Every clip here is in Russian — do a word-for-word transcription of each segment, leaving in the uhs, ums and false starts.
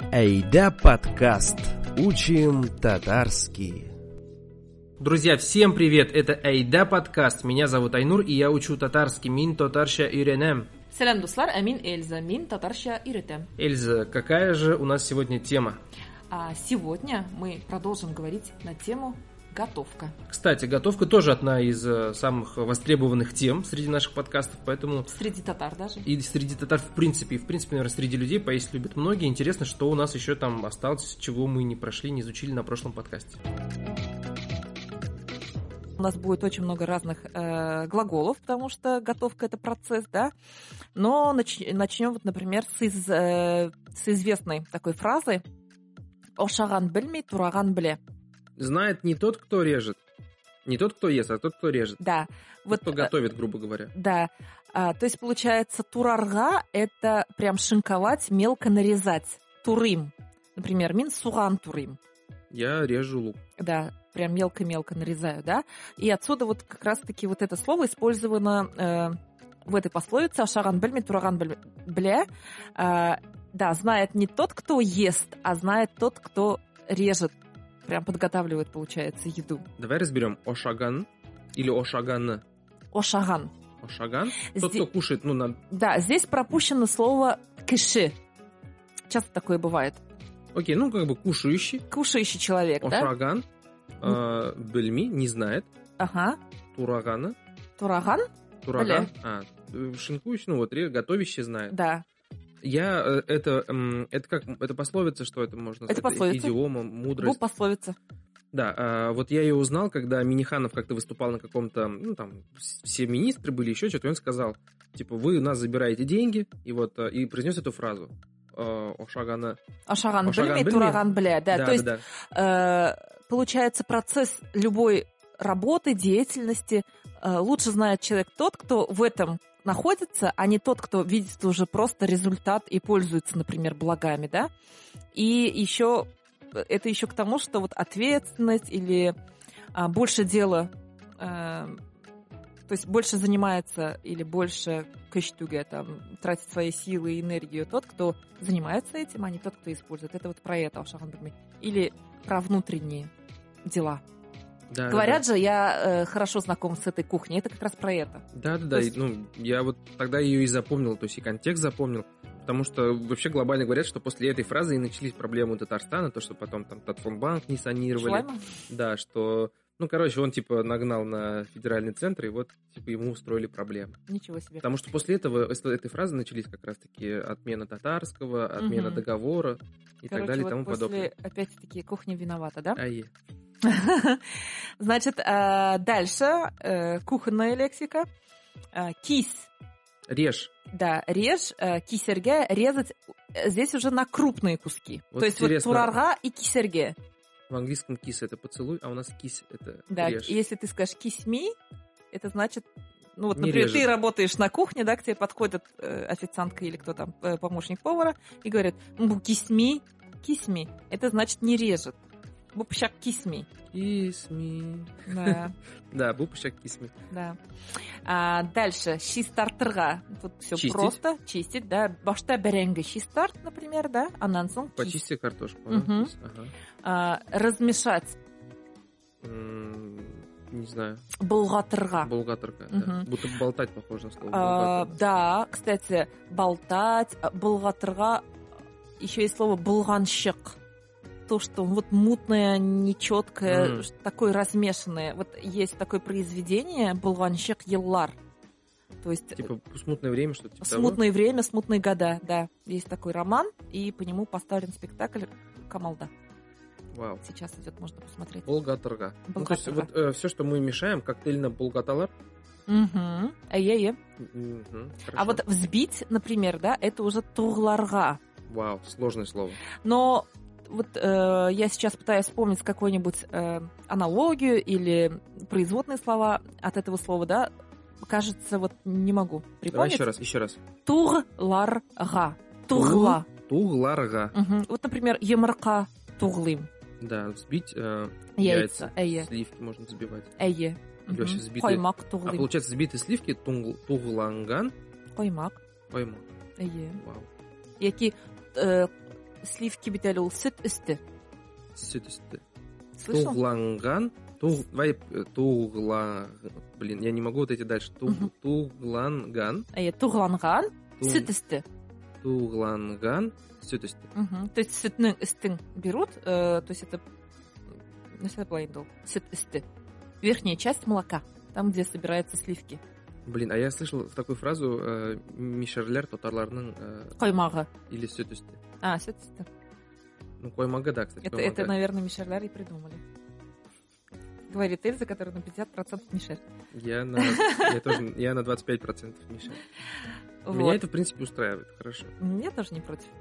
Айда подкаст. Учим татарский. Друзья, всем привет! Это Айда подкаст. Меня зовут Айнур, и я учу татарский. Мин татарша үйренем. Салям, дуслар, а мин Эльза. Мин татарша үйретем. Эльза, какая же у нас сегодня тема? А сегодня мы продолжим говорить на тему готовка. Кстати, готовка тоже одна из самых востребованных тем среди наших подкастов, поэтому... Среди татар даже. И среди татар в принципе, и в принципе, наверное, среди людей поесть любят многие. Интересно, что у нас еще там осталось, чего мы не прошли, не изучили на прошлом подкасте. У нас будет очень много разных э, глаголов, потому что готовка – это процесс, да. Но нач- начнем, вот, например, с, из, э, с известной такой фразы «Ошаган бельми, тураган бле». Знает не тот, кто режет, не тот, кто ест, а тот, кто режет. Да. Тот, Вот, кто готовит, грубо говоря. Да. А, то есть, получается, турарга – это прям шинковать, мелко нарезать. Турим. Например, мин суган турим. Я режу лук. Да, прям мелко-мелко нарезаю, да. И отсюда вот как раз-таки вот это слово использовано э, в этой пословице «Ашаган бельми, тураган бле». Э, да, знает не тот, кто ест, а знает тот, кто режет. Прям подготавливает, получается, еду. Давай разберем ошаган или ошаган. Ошаган. Ошаган? Тот, Здесь... кто кушает, ну, на... Да, здесь пропущено слово киши. Часто такое бывает. Окей, ну, как бы кушающий. Кушающий человек, да? Ошаган. Э, бельми не знает. Ага. Турагана. Тураган? Тураган. А, шинкующий, ну, вот, готовящий знает. Да. Я, это, это как, это пословица, что это можно сказать? Это пословица. Идиома, мудрость. Бу пословица. Да, вот я ее узнал, когда Миниханов как-то выступал на каком-то, ну, там, все министры были, еще что-то, и он сказал, типа, вы у нас забираете деньги, и вот, и произнес эту фразу. Ошагана. Ошаган бельми, тураган бле. Да, да, то есть, да, да. Э, получается, процесс любой работы, деятельности э, лучше знает человек тот, кто в этом находится, а не тот, кто видит уже просто результат и пользуется, например, благами, да. И еще это еще к тому, что вот ответственность или а, больше дела, а, то есть больше занимается или больше кэштуге, там, тратит свои силы и энергию тот, кто занимается этим, а не тот, кто использует. Это вот про это, или про внутренние дела. Да, Говорят да, же, я э, хорошо знаком с этой кухней, это как раз про это. Да, да, да. есть... Ну, я вот тогда ее и запомнил, то есть и контекст запомнил, потому что вообще глобально говорят, что после этой фразы и начались проблемы у Татарстана, то, что потом там Татфонбанк не санировали. Шлайма? Да, что, ну, короче, он типа нагнал на федеральный центр, и вот типа ему устроили проблемы. Ничего себе. Потому что после этого, после этой фразы начались как раз-таки отмена татарского, отмена угу. договора и короче, так далее и вот тому после, подобное. Опять-таки, кухня виновата, да? Ае. Значит, дальше кухонная лексика. Кис. Режь. Да, режь, кисерге, резать здесь уже на крупные куски. Вот то есть интересно. Вот турарга и кисерге. В английском кис это поцелуй, а у нас кис это да, режь. Если ты скажешь кисми, это значит, ну вот, не например, режет. Ты работаешь на кухне, да, к тебе подходит э, официантка или кто там, э, помощник повара, и говорит, кисми, кисми, это значит не режет. Бупшак кисми. Кисми. Да. Да, бупшак кисми. Да. А, дальше. Шистартырга. Тут все чистить. Просто. Чистить, да. Башта беренга шистарт, например, да. Анансон. Почисти картошку. Угу. Ага. А, размешать. М-м, не знаю. Булгатырга. Булгатырга, угу. да. Будто болтать похоже на слово. А, да, кстати, болтать. Булгатырга. Еще есть слово булганщик. То, что вот мутное, нечеткое, mm. такое размешанное. Вот есть такое произведение «Булганщик Еллар». То есть... Типа смутное время, что-то типа Смутное того? время, смутные года, да. Есть такой роман, и по нему поставлен спектакль «Камалда». Вау. Сейчас идет, можно посмотреть. Булгатырга. Ну, то есть Булгатырга. вот э, все, что мы мешаем, коктейльно булгаталар. Угу. Э-е-е. Угу. А вот взбить, например, да, это уже тугларга. Вау, сложное слово. Но... Вот э, я сейчас пытаюсь вспомнить какую-нибудь э, аналогию или производные слова от этого слова, да, кажется, вот не могу припомнить. Давай еще раз, еще раз. Тугларга. Тугла. Тугларга. Угу. Вот, например, емарка туглим. Да, взбить э, яйца, яйца, сливки можно взбивать. Эйе. Или вообще взбитые. Коймак туглим. А получается, взбитые сливки тугл, тугланган. Коймак. Коймак. Эйе. Вау. Які... Э, сливки бит әле ул сөт өсте. Süt üstü. Слышал? Тугланган. Туг... Давай, э, тугла... Блин, я не могу вот эти дальше. Туг... Мгм. Тугланган. Әйе, туғланған Туг- сөт өсте. Тугланган. Süt üstü. Мгм. То есть сөтнің үстін берут, э, то есть это нәрсе былай енді ол, сүт үсті. Верхняя часть молока, там, где собираются сливки. Блин, а я слышал такую фразу э, мишерлер татарларның э, Қоймағы. или süt üstü. А, сүт үсті. Ну, коймага, да, кстати. Это, коймага. это, наверное, мишерлер и придумали. Говорит Эльза, которая на пятьдесят процентов мишель. Я на, я тоже, я на двадцать пять процентов мишель. Вот. Меня это, в принципе, устраивает. Хорошо. Я тоже не против.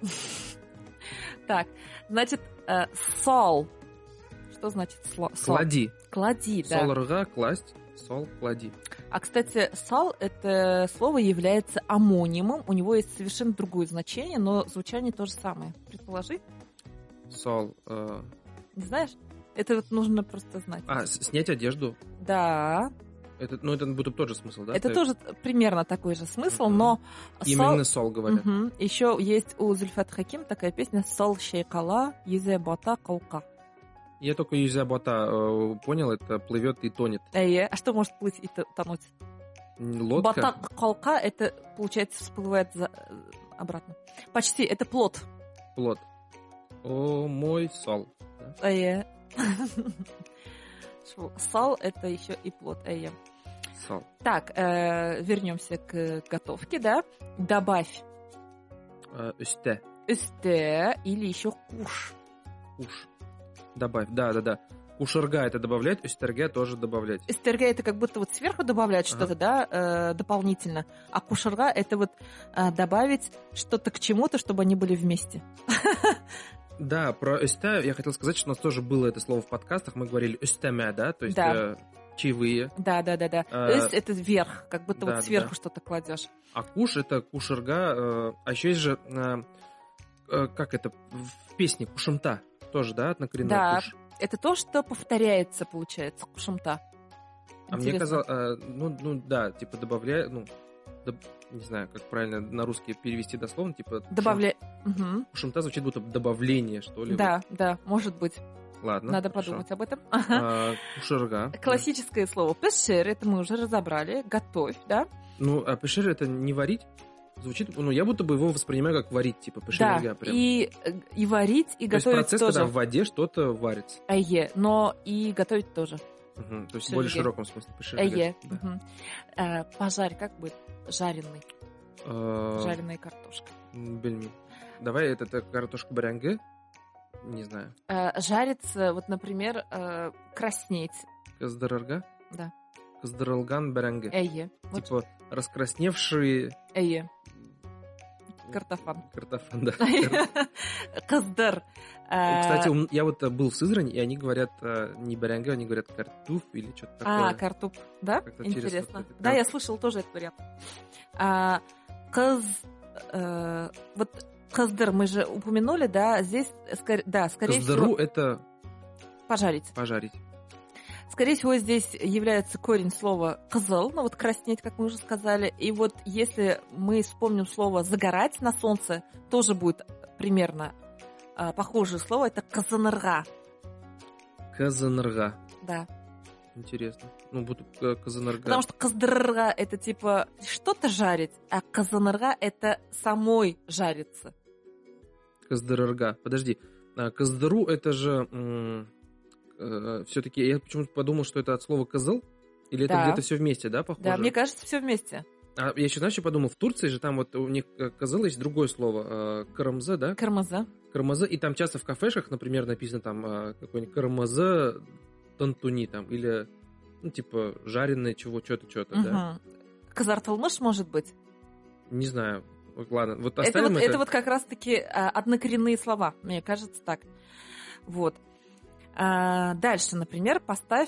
Так, значит, э, сол. Что значит сло- сол? Клади. Клади, да. Солырға класть, сол клади. А, кстати, сол — это слово является амонимом. У него есть совершенно другое значение, но звучание то же самое. Предположи. Сол. э, Не знаешь? Это вот нужно просто знать. А, с- снять одежду. Да. Это, ну, это будет тот же смысл, да? Это Ты- тоже примерно такой же смысл, Мгм. но Именно сол говорят. Еще есть у Зульфат Хаким такая песня «Сол шейкала, езе бота калка». Я только из-за бота э, понял, это плывет и тонет. Эйе, а что может плыть и т- тонуть? М, Лодка. Бота калка — это, получается, всплывает за- обратно. Почти, это плод. Плод. О, мой сол. Да? Эйе. Шо, Сол — это еще и плод. Эйе. Сол. Так, э, вернемся к готовке, да? Добавь Э, Үсте. үсте или еще куш. Куш. Добавь. Да, да, да. Кушерга это добавлять, үстерге тоже добавлять. Эстерга — это как будто вот сверху добавлять Ага. что-то, да, э, дополнительно. А кушерга — это вот э, добавить что-то к чему-то, чтобы они были вместе. Да, про өсте я хотел сказать, что у нас тоже было это слово в подкастах. Мы говорили өстеме, да, то есть Да. э, чаевые. Да, да, да, да. А, Эс — это вверх, как будто да, вот да, сверху да. что-то кладешь. А куш это кушерга. э, а еще есть же, э, э, как это, в песне кушемта тоже, да, однокоренное Да. куш. Это то, что повторяется, получается, кушамта. А мне Интересно. казалось, э, ну, ну да, типа добавляя, ну, доб- не знаю, как правильно на русский перевести дословно, типа Добавля... Мгм. кушемта звучит будто добавление, что ли. Да, да, может быть. Вот. Ладно. Надо хорошо. подумать об этом. А, кушерга. Классическое слово пешер, это мы уже разобрали. Готовь, да? Ну, а пешер это не варить? Звучит, ну, я будто бы его воспринимаю как варить, типа пешерга. Да, прям. и, э, и варить, и То есть готовить процесс, тоже. когда в воде что-то варится. Эйе, но и готовить тоже. Мгм, то есть в Пешерге. более широком смысле пешерга. Эйе. Да. Мгм. Э, Пожарь, как будет? Жареный. А, Жареная картошка. Блин. Давай это, это картошка барянга. Не знаю. Э, Жарится, вот, например, э, краснеть. Каздарарга? Да. Каздаралган барянга. Эйе. Вот. Типа раскрасневшие Эйе. Картофан. картофан, да. Каздар. Ну, Кстати, ум- я вот э, был в Сызрани, и они говорят э, не барянга, они говорят картуф или что-то такое. А, картоп, да? Как-то через Интересно. вот это Да, кар- я слышал тоже этот вариант. А, кыз, э, вот каздар мы же упомянули, да, здесь, скор- да, скорее Каздару всего, это пожарить. пожарить. Скорее всего, здесь является корень слова «кызыл», ну вот краснеть, как мы уже сказали. И вот если мы вспомним слово «загорать на солнце», тоже будет примерно а, похожее слово, это «казанырга». Казанырга. Да. Интересно. Ну, буду э, казанырга. Потому что «каздырга» — это типа что-то жарить, а «казанырга» — это самой жариться. Каздарырга. Подожди. А, Каздару это же все-таки, я почему-то подумал, что это от слова козыл. Или это Да. где-то все вместе, да, похоже? Да, мне кажется, все вместе. А я еще, знаешь, что подумал? В Турции же там вот у них э, козыл есть другое слово. э, Карамза, да? Кармаза. Карамаза. И там часто в кафешах, например, написано там э, какой-нибудь карамаза тантуни там. Или, ну, типа, жареное чего, что-то, что-то, да? Казартылмыш, может быть. Не знаю. Вот, ладно, вот Это оставим вот, это. это вот как раз-таки а, однокоренные слова, мне кажется так. Вот. А, дальше, например, поставь,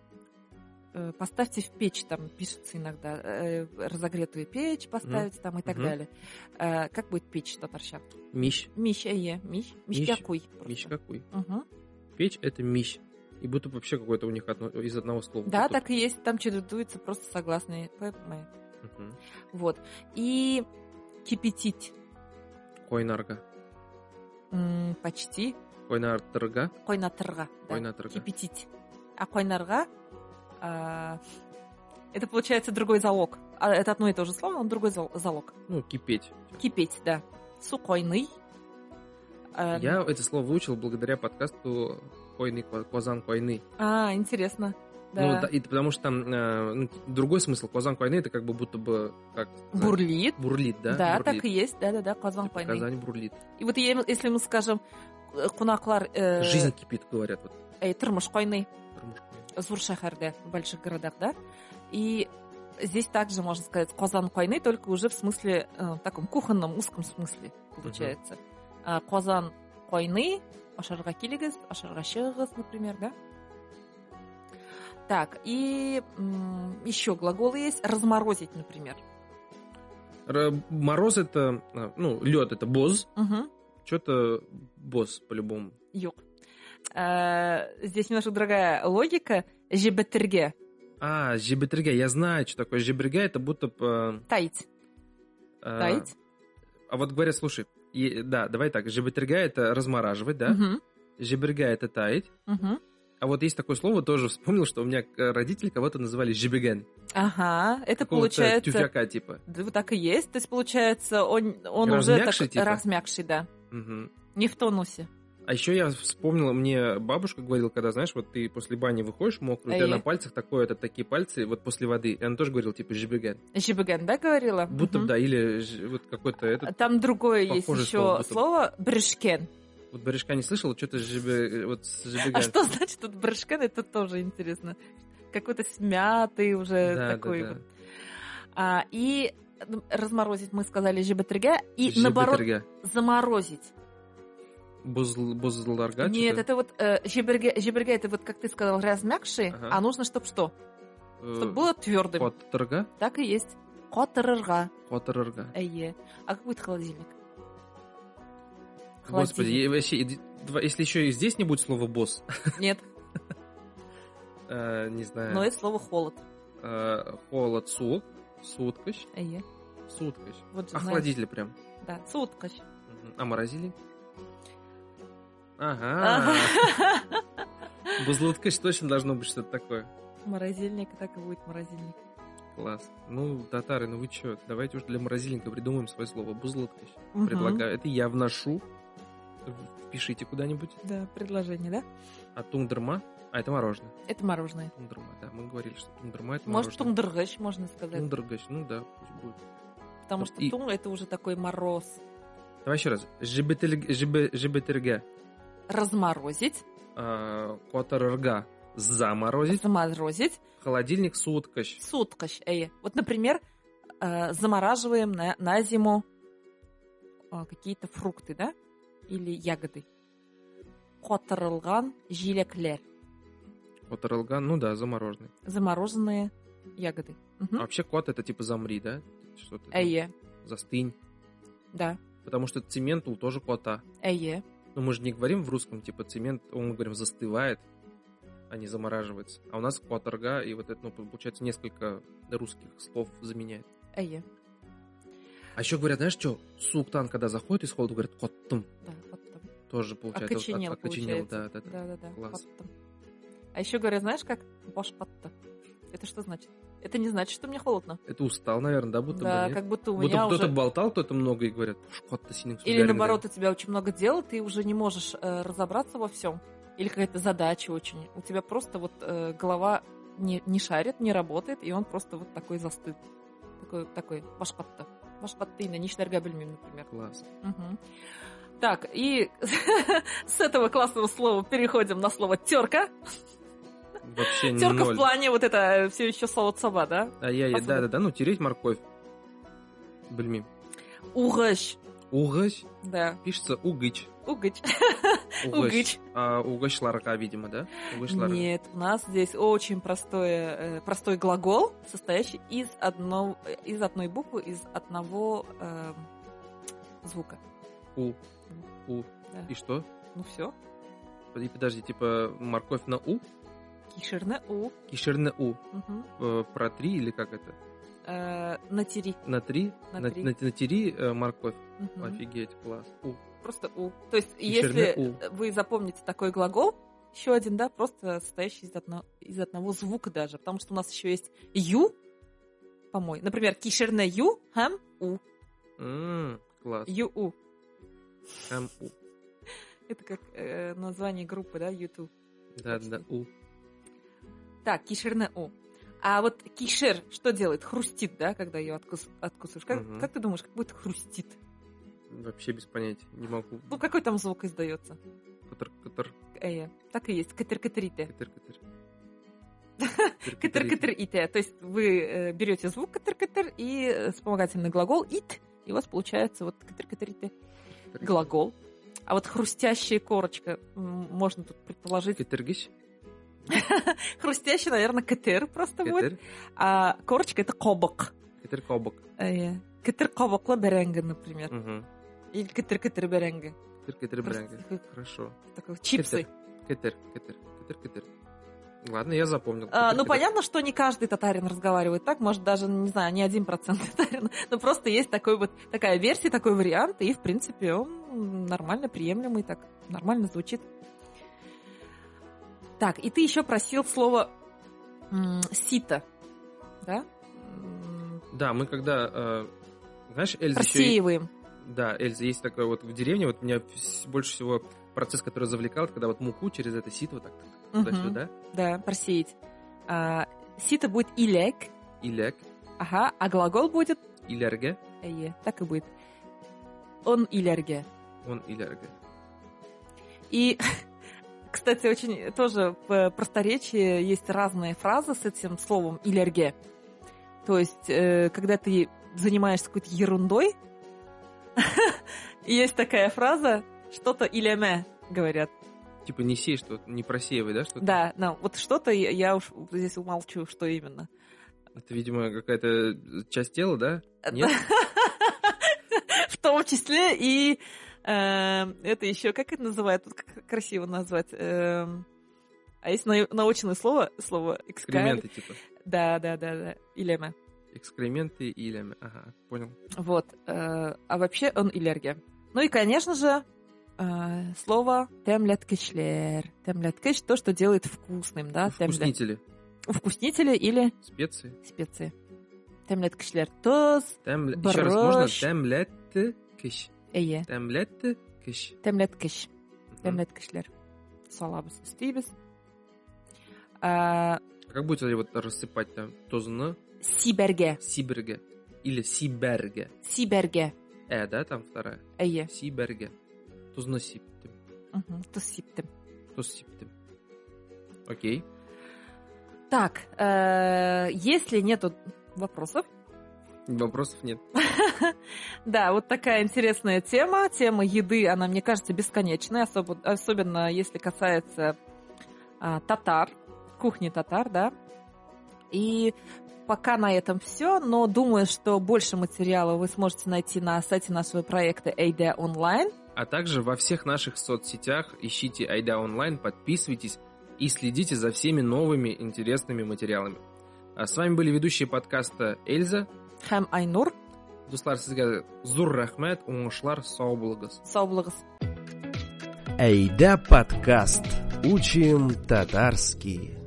э, поставьте в печь, там пишется иногда, э, разогретую печь поставить там и так Мгм. далее. Э, как будет печь татарчан? Мищ. Мищ, е, мищ, мищ Мищ. какой? Мищ какой? Мгм. Печь это мищ. И будто вообще какое-то у них одно- из одного слова. Да, Тут- так и есть, там чередуются просто согласные. П, М. Мгм. Вот. И кипятить. Койнарга. М, почти. Койнартырга. Койнатырга. Да. Койнатырга. Кипятить. А койнарга а, это получается другой залог. А, это одно и то же слово, но другой зал- залог. Ну, кипеть. Кипеть, да. Су койный. А, Я это слово выучил благодаря подкасту «Койный Козан Койны». А, интересно. Да. Ну, да, и потому что там э, ну, другой смысл. Козан Койны это как бы будто бы как сказать, Бурлит. бурлит, да? Да, бурлит. так и есть. Да-да-да, Казан Типа койный. Казань бурлит. И вот е- если мы скажем, кунаклар... э, Жизнь кипит, говорят. Вот. Эй, тырмыш койный. Тормушка. Зур шахарда, в больших городах, да? И здесь также можно сказать Казан койный, только уже в смысле, э, таком кухонном, узком смысле получается. А Казан койный, ашарға келегіз, ашарға шығыңыз, например, да? Так, и м, еще глаголы есть. Разморозить, например. Р- Мороз это, э, ну, лед это боз. Угу. Что-то боз по-любому. Юг. А, здесь немножко другая логика. Жебеттерге. А, жибетрига, я знаю, что такое жибрига, это будто бы... Таить. э, Таить. А вот говорят, слушай, и- да, давай так, жибетрига это размораживать, да? Мгм. Жибрига это таять. Мгм. А вот есть такое слово, тоже вспомнил, что у меня э, родители кого-то называли жибиген. Ага, это Какого-то получается... тюфяка типа. Да, вот так и есть. То есть, получается, он, он уже Размягший, так, типа? размягший, да. Мгм. Не в тонусе. А еще я вспомнил, мне бабушка говорила, когда, знаешь, вот ты после бани выходишь мокрый, у тебя Эй. на пальцах такое, это такие пальцы, вот после воды. И она тоже говорила, типа, жибиген. Жибеген, да, говорила? Будто бы, Мгм. да, или ж- вот какой-то этот... Там другое есть похожее еще слово, слово, будто бы. брышкен. Вот барышка не слышал, что-то жиби... вот с жибиген. А что значит тут брышкен? Это тоже интересно. Какой-то смятый уже Да, такой. да, да. вот. А, и ну, разморозить мы сказали жибетрига. И наоборот, Жибетрига. заморозить. Бузл- бузларга, Нет, что-то? это вот э, жиберге, жиберге, это вот, как ты сказал, размягший, Ага. а нужно, чтобы что? Э, Чтобы было твердым. Котырга? Так и есть. Котырырга. Котырырга. Эйе. А как будет холодильник? Господи, я вообще, и- два- если еще и здесь не будет слова босс, Нет, э, не знаю, но это слово холод. э, холод, сук, суткач, Эйе. суткач. Вот же знаешь. Охладители прям. Да, суткач. Мгм. А морозильник? Ага. Бузлуткач точно должно быть что-то такое. Морозильник, так и будет морозильник. Класс. Ну, татары, ну вы чё? Давайте уж для морозильника придумаем свое слово. Бузлуткач. Мгм. Предлагаю. Это я вношу. Впишите куда-нибудь. Да, предложение, да? А тундерма? А, это мороженое. Это мороженое. Тундерма, да. Мы говорили, что тундерма это Может, мороженое. тундыргыч, можно сказать. Тундергач, ну да, пусть будет. Потому Вот что и- тун это уже такой мороз. Давай еще раз. Жибетельг- жибе- Жибетерге. Разморозить, А, Котарырга. Заморозить. заморозить, Холодильник суткач. суткач. Эй. Вот, например, э, замораживаем на, на зиму э, какие-то фрукты, да? Или ягоды. Котырылган жилеклер. Котарылга, ну да, замороженный. Замороженные ягоды. Мгм. А вообще кот это типа замри, да? Что-то. там, Эйе. Застынь. Да. Потому что цементул тоже кота. Эйе. Но мы же не говорим в русском, типа цемент, мы говорим застывает, а не замораживается. А у нас котарга, и вот это, ну, получается, несколько русских слов заменяет. Эйе. А еще говорят, знаешь что, суктан, когда заходит из холода, говорят коттым. Да, вот там. Тоже получается. вот Окоченел, от- окоченел, получается. да, да, да. Да, да, да. Класс. Паттам. А еще говорят, знаешь как? Башпатта. Это что значит? Это не значит, что мне холодно. Это устал, наверное, да, будто Да, бы, нет? как будто у Будто меня кто-то уже... болтал, кто-то много и говорят, уж кот-то сильно Или наоборот, у тебя очень много дел, ты уже не можешь э, разобраться во всем. Или какая-то задача очень. У тебя просто вот э, голова не, не шарит, не работает, и он просто вот такой застыт. Такой, такой башпатта. Башпаттына, ништарга бельмим, например. Класс. Мгм. Так, и с этого классного слова переходим на слово терка. Вообще Терка в ноль. плане вот это все еще слово цаба, да? А я, Посуда. да, да, да, ну, тереть морковь. Блин. Угощ. Угощ. Да, Пишется угыч. угыч. Угощ. Угыч. А угощ ларка, видимо, да? Угощ ларка. Нет, у нас здесь очень простой, э, простой глагол, состоящий из, одно, из одной буквы, из одного э, звука. У. У. Да. И что? Ну все. И подожди, типа морковь на у? Кишерне у. Кишерне у. Мгм. Э, Про три или как это? Э, натери. На три? На На, три. на- натери э, морковь. Мгм. Офигеть, класс. У. просто у. То есть, Кишерне если вы запомните такой глагол, еще один, да, просто состоящий из одного, из одного звука даже, потому что у нас еще есть ю, по-моему. Например, кишерне ю, хам у. М, класс. Ю у. Хам у. Это как э, название группы, да, ютуб. Да, да, у. Так, кишерне у. А вот кишер что делает? Хрустит, да, когда ее откус, откусываешь. Как, Мгм. как ты думаешь, как будет хрустит? Вообще без понятия. Не могу. Ну, какой там звук издается? Катар, катар, Э, так и есть. Катер-катерите. катер, катер. Катер-катер-ите. То есть вы э, берете звук катер-катер и э, вспомогательный глагол ит, и у вас получается вот катер-катерите глагол. А вот хрустящая корочка, м, можно тут предположить. Катергиш. Хрустящий, наверное, катер просто будет. Катер. А корочка это кобок. Катер кобок. Э, Катер кобоклы беренге, например. Угу. Или катер-катер беренге. Катер, катер, Просто бренга. такой- Хорошо. Такой, чипсы. Катер, катер, катер, катер. Ладно, я запомнил. А, Катер, ну, катер. понятно, что не каждый татарин разговаривает так, может, даже, не знаю, не один процент татарин, но просто есть такой вот, такая версия, такой вариант, и, в принципе, он нормально приемлемый, так нормально звучит. Так, и ты еще просил слово м, сито, да? М, Да, мы когда... э, знаешь, Эльза еще... Просеиваем. Да, Эльза, есть такое вот в деревне, вот меня вс- больше всего процесс, который завлекал, это когда вот муку через это сито вот так Мгм. туда-сюда, Да, просеять. А, сито будет илек, илек, ага, а глагол будет илерге, эйе, так и будет. Он илерге. он илерге. И, кстати, очень тоже в просторечии есть разные фразы с этим словом «илерге». То есть, э, когда ты занимаешься какой-то ерундой, есть такая фраза «что-то илеме», говорят. Типа не сей, что не просеивай, да, что-то? Да, ну, вот что-то я, я уж здесь умолчу, что именно. Это, видимо, какая-то часть тела, да? Нет? В том числе и э, это еще, как это называют, вот как красиво назвать, э, а есть нау- научное слово, слово экскаль. Экскременты, типа. Да, да, да, да, илеме. Экскременты или... Ага, понял. Вот, э, а вообще он илерге. Ну и, конечно же, э, слово темлеткишлер. Темлеткиш — то, что делает вкусным, да? темле- Вкуснители. Вкуснители или Специи. специи. Темлеткишлер. Тоз, Темле... Еще раз, можно? брош. Темлет киш. эйе. Темлет киш. Темлеткиш. Мгм. Темлеткишлер. Салабыз истейбіз. А, Как будете ли вот рассыпать там? Тозны, Сиберге. сиберге. Или сиберге. Сиберге. Э, да, там вторая? Эйе. Сиберге. Тузны сиптим. Мгм, туз сиптім. Туз сиптим. Окей. Так, э, если нету вопросов, Вопросов нет. да, вот такая интересная тема. Тема еды, она, мне кажется, бесконечная, особо- особенно если касается а, татар, кухни татар, да. И пока на этом все, но думаю, что больше материала вы сможете найти на сайте нашего проекта Айда Онлайн. А также во всех наших соцсетях ищите Айда Онлайн, подписывайтесь и следите за всеми новыми интересными материалами. А с вами были ведущие подкаста Эльза, Һәм Айнур. Дуслар, сезгә зур рәхмәт, уңышлар, сау булыгыз. Сау булыгыз. Айда подкаст. Учим татарский.